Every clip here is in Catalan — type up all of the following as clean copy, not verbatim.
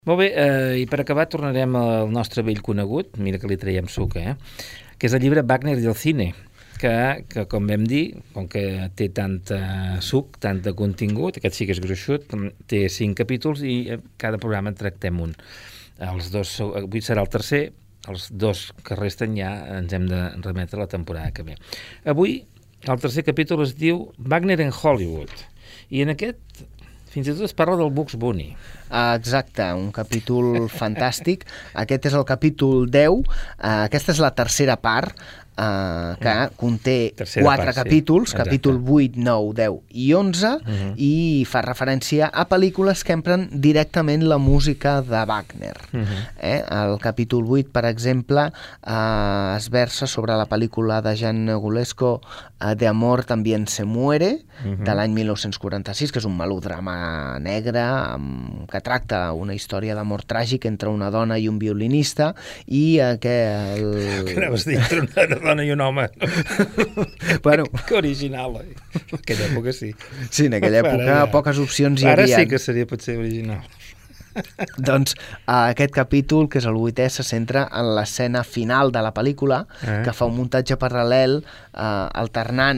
Molt bé, i per acabar tornarem al nostre vell conegut, mira que li traiem suc, que és el llibre Wagner i el cine, que com vam dir, com que té tant suc, tant de contingut, aquest sí que és gruixut, té 5 capítols i cada programa en tractem un. Els dos, avui serà el tercer, els dos que resten ja ens hem de remetre la temporada que ve. Avui el tercer capítol es diu Wagner en Hollywood, i en aquest fins i tot es parla del Bugs Bunny. Exacte, un capítol fantàstic. Aquest és el capítol 10. Aquesta és la tercera part, que conté 4 capítols, sí, capítol 8, 9, 10 i 11, i fa referència a pel·lícules que empren directament la música de Wagner. El capítol 8, per exemple, es versa sobre la pel·lícula de Jean Negulesco De amor también se muere, de l'any 1946, que és un melodrama negre que tracta una història d'amor tràgic entre una dona i un violinista, i que... Anaves a dir entre una dona i un home. Bueno, que original, En aquella època sí. Sí, en aquella època poques opcions hi havia. Ara sí que seria potser original. Doncs aquest capítol, que és el 8è, se centra en l'escena final de la pel·lícula, que fa un muntatge paral·lel alternant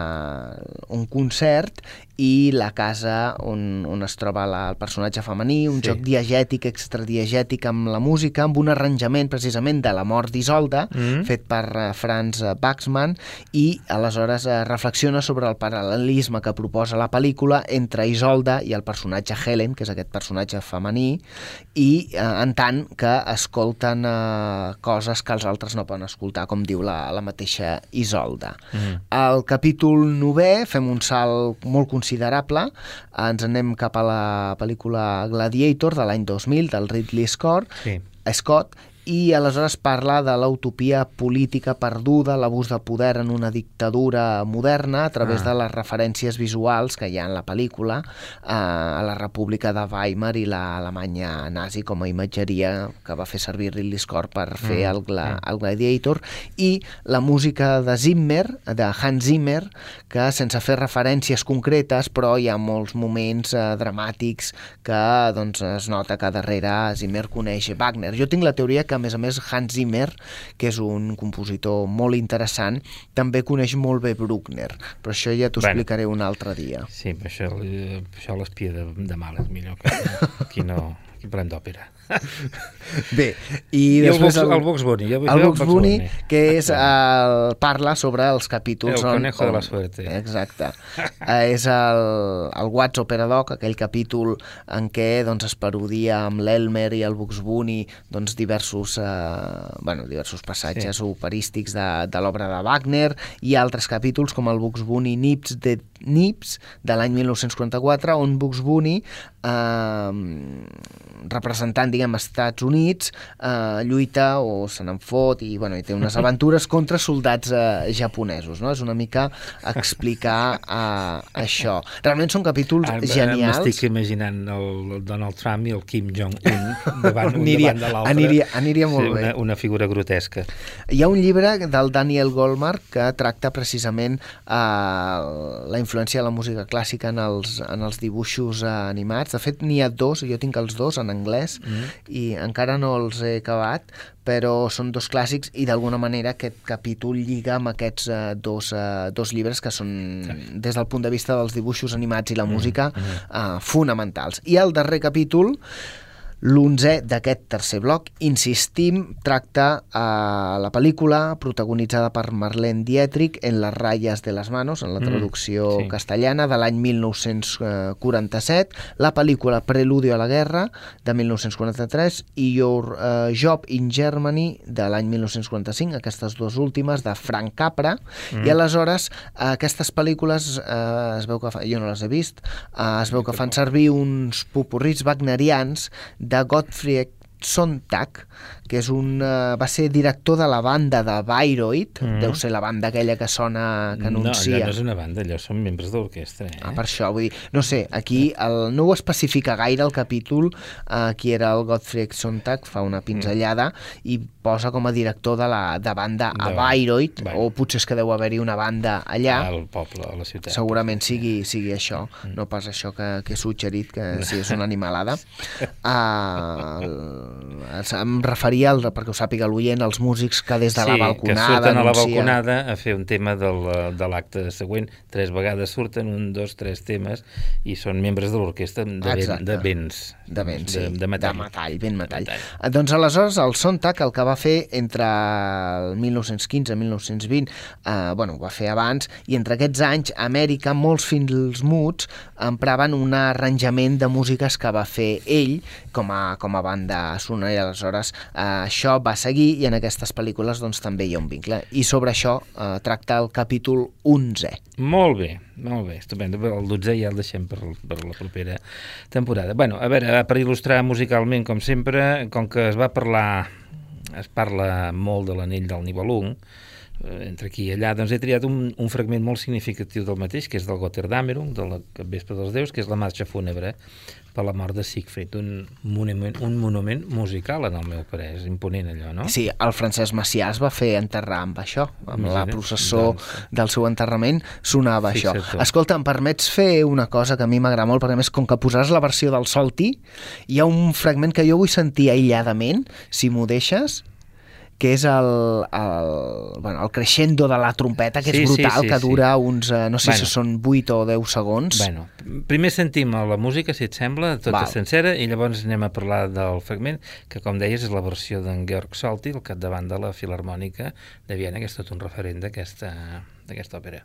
un concert i la casa on es troba el personatge femení, un joc diegètic, extradiegètic amb la música, amb un arranjament precisament de La mort d'Isolda, fet per Franz Waxman, i aleshores reflexiona sobre el paral·lelisme que proposa la pel·lícula entre Isolda i el personatge Helen, que és aquest personatge femení, i en tant que escolten coses que els altres no poden escoltar, com diu la mateixa Isolda. Al capítol 9è fem un salt molt considerable, ens anem cap a la pel·lícula Gladiator de l'any 2000 del Ridley Scott, i aleshores parla de la utopia política perduda, l'abús de poder en una dictadura moderna a través de les referències visuals que hi ha en la pel·lícula a la República de Weimar i l'Alemanya nazi com a imatgeria que va fer servir Ridley Scott per fer el Gladiator, i la música de Zimmer, de Hans Zimmer, que sense fer referències concretes, però hi ha molts moments dramàtics que doncs, es nota que darrere Zimmer coneix Wagner. Jo tinc la teoria que a més, Hans Zimmer, que és un compositor molt interessant, també coneix molt bé Bruckner, però això ja t'ho explicaré un altre dia. Sí, això l'espia de mal és millor que aquí no... Aquí parlem d'òpera. Bé, i després el Bugs Bunny. El Bugs Bunny, que és parla sobre els capítols... El conejo de la suerte. Exacte. És el What's Opera Doc, aquell capítol en què es parodia amb l'Elmer i el Bugs Bunny diversos passatges operístics de l'obra de Wagner, i altres capítols com el Bugs Bunny Nips de l'any 1944, on Bugs Bunny, representant, Estats Units, lluita o se n'en fot i té unes aventures contra soldats japonesos, no? És una mica explicar això. Realment són capítols genials. M'estic imaginant el Donald Trump i el Kim Jong-un davant de l'altre. Aniria molt bé. Una figura grotesca. Hi ha un llibre del Daniel Goldmark que tracta precisament la influència de la música clàssica en els dibuixos animats. De fet, n'hi ha 2, jo tinc els 2 en anglès, i encara no els he acabat, però són 2 clàssics, i d'alguna manera aquest capítol lliga amb aquests dos llibres que són, des del punt de vista dels dibuixos animats i la música, fonamentals. I el darrer capítol, l'11è d'aquest tercer bloc, insistim, tracta la pel·lícula protagonitzada per Marlene Dietrich, En las rayas de las manos, en la traducció castellana, de l'any 1947, la pel·lícula Preludio a la guerra, de 1943, i Your Job in Germany, de l'any 1945, aquestes 2 últimes, de Frank Capra, i aleshores aquestes pel·lícules, es veu que jo no les he vist, es veu que fan servir uns popurrits wagnerians de Gottfried Sontag, que és va ser director de la banda de Bayreuth, deu ser la banda aquella que sona, que anuncia... No, allò no és una banda, allò són membres d'orquestra, per això, vull dir, no sé, aquí no ho especifica gaire el capítol, qui era el Gottfried Sontag, fa una pinzellada, i posa com a director de banda a Bayreuth, o potser és que deu haver-hi una banda allà. Al poble, a la ciutat. Segurament sigui això, no pas això que he suggerit, que sí, és una animalada. Em referia, perquè ho sàpiga l'oient, als músics que des de la balconada... Sí, que surten a la balconada a fer un tema de l'acte següent. 3 vegades surten, 1, 2, 3 temes, i són membres de l'orquestra de vents. De vents, sí. De metall. De metall, ben metall. Doncs aleshores el Sontag el que va fer entre el 1915 i 1920, ho va fer abans, i entre aquests anys a Amèrica molts films muts empraven un arranjament de músiques que va fer ell com a banda sonora, i aleshores això va seguir, i en aquestes pel·lícules doncs també hi ha un vincle, i sobre això tracta el capítol 11. Molt bé, estupendo. El 12 ja el deixem per la propera temporada. A veure, per il·lustrar musicalment, com sempre, com que es parla molt de l'anell del Nibelung, entre aquí i allà, doncs he triat un fragment molt significatiu del mateix, que és del Götterdämmerung, de la Vespre dels Déus, que és la marxa fúnebre per la mort de Siegfried, un monument musical, en el meu parer. És imponent allò, no? Sí, el Francesc Macià es va fer enterrar amb això, amb la processó del seu enterrament sonava això. Escolta, em permets fer una cosa que a mi m'agrada molt, perquè a més, com que posaràs la versió del Solti, hi ha un fragment que jo vull sentir aïlladament, si m'ho deixes, que és el crescendo de la trompeta, que és brutal, que dura uns, no sé si són 8 o 10 segons. Primer sentim la música, si et sembla, tota sencera, i llavors anem a parlar del fragment, que com deies és la versió d'en Georg Solti, al capdavant de la Filharmònica de Viena, que és tot un referent d'aquesta òpera.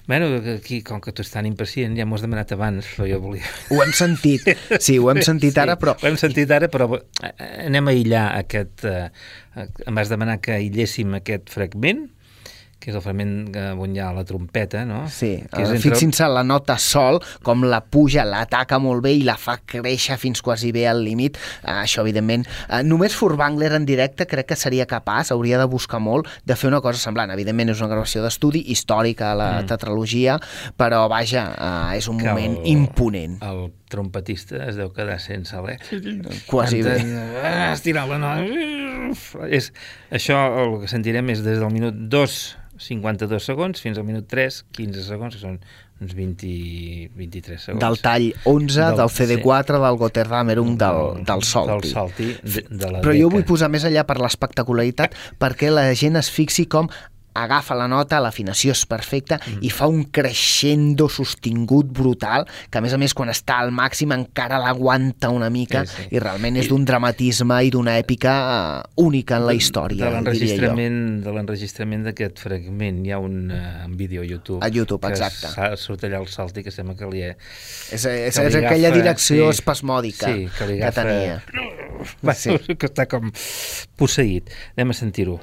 Bueno, aquí, com que tu ets tan impacient, ja m'ho has demanat abans, però jo volia... Ho hem sentit, sí, ho hem sentit ara, però... Ho hem sentit ara, però anem a aïllar aquest... Em vas demanar que aïlléssim aquest fragment, que és el fragment on hi ha la trompeta, no? Sí, fixin-se la nota sol, com la puja, l'ataca molt bé i la fa créixer fins quasi bé al límit. Això, evidentment, només Furtwängler en directe crec que seria capaç, hauria de buscar molt, de fer una cosa semblant. Evidentment és una gravació d'estudi, històrica a la tetralogia, però vaja, és un moment imponent. El trompetista es deu quedar sense alè. Quasi bé. Estirar la nota. Això, el que sentirem és des del minut 2:52 segons fins al minut 3:15 segons, que són uns 23 segons. Del tall 11, del CD4, del Götterdämmerung, del Solti. Del Solti, de la Però jo vull posar més allà per l'espectacularitat, perquè la gent es fixi com agafa la nota, l'afinació és perfecta i fa un crescendo sostingut brutal, que a més quan està al màxim encara l'aguanta una mica, i realment és d'un dramatisme i d'una èpica única en la història, diria jo. De l'enregistrament d'aquest fragment hi ha un vídeo a YouTube. A YouTube, exacte. Surt allà el Salti, que sembla que li ha... És aquella direcció espasmòdica que tenia. Que està com posseït. Anem a sentir-ho.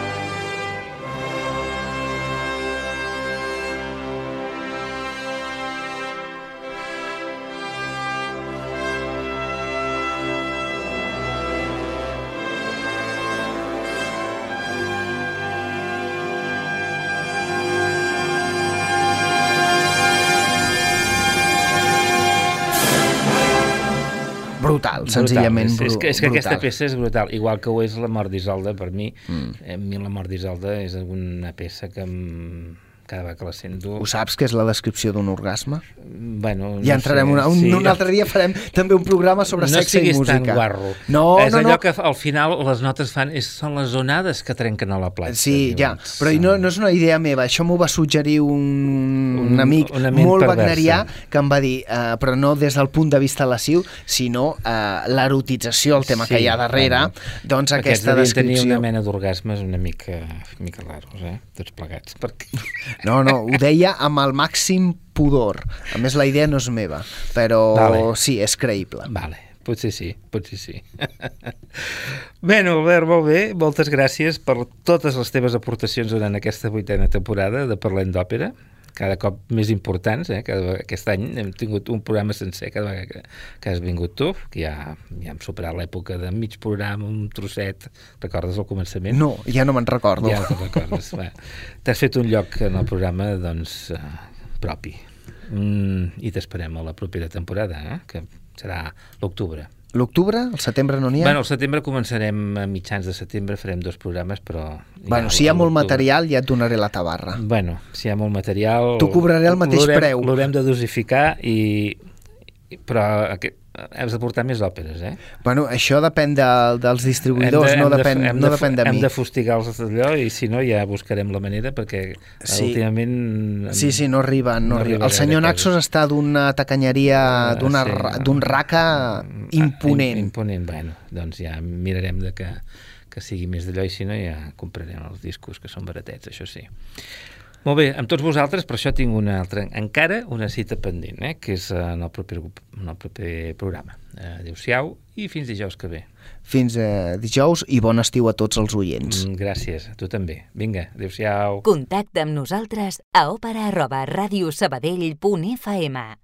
Brutal, senzillament brutal. És que aquesta peça és brutal, igual que ho és La mort d'Isolda per mi. A mi La mort d'Isolda és una peça que cada vegada que la sento... Ho saps que és la descripció d'un orgasme? Bueno, ja entrarem un altre dia, farem també un programa sobre sexe i música. No siguis tan guarro. És allò que al final les notes fan, són les onades que trenquen a la platja. Sí, ja, però no és una idea meva, això m'ho va suggerir un amic molt wagnerià que em va dir, però no des del punt de vista lasciu, sinó l'erotització, el tema que hi ha darrere, doncs aquesta descripció. Aquests devien tenir una mena d'orgasmes una mica raros, tots plegats, perquè... No, ho deia amb el màxim pudor. A més, la idea no és meva, però sí, és creïble. Vale, potser sí. Bé, Albert, molt bé. Moltes gràcies per totes les teves aportacions durant aquesta 8a temporada de Parlem d'Òpera, cada cop més importants. Aquest any hem tingut un programa sencer cada vegada que has vingut tu, que ja hem superat l'època de mig programa, un trosset. Recordes el començament? No, ja no me'n recordo. Ja te'n recordes. T'has fet un lloc en el programa propi. I t'esperem a la propera temporada, que serà l'octubre. L'octubre? El setembre no n'hi ha? Bueno, al setembre començarem a mitjans de setembre, farem 2 programes, però... Bueno, si hi ha molt material ja et donaré la tabarra. Bueno, si hi ha molt material... T'ho cobraré al mateix preu. L'haurem de dosificar però has de portar més òperes, Bueno, això depèn dels distribuïdors, no depèn de mi. Hem de fustigar els d'allò i si no ja buscarem la manera perquè últimament... Sí, no arriben. El senyor Naxos està d'una tacanyeria, d'un raca imponent. Imponent, bueno, doncs ja mirarem que sigui més d'allò i si no ja comprarem els discos que són baratets, això sí. Molt bé, amb tots vosaltres, per això tinc encara una cita pendent, que és en el proper programa. Adéu-siau i fins dijous que ve. Fins dijous i bon estiu a tots els oients. Gràcies, a tu també. Vinga, adéu-siau. Contacta amb nosaltres a opera@radiosabadell.fm.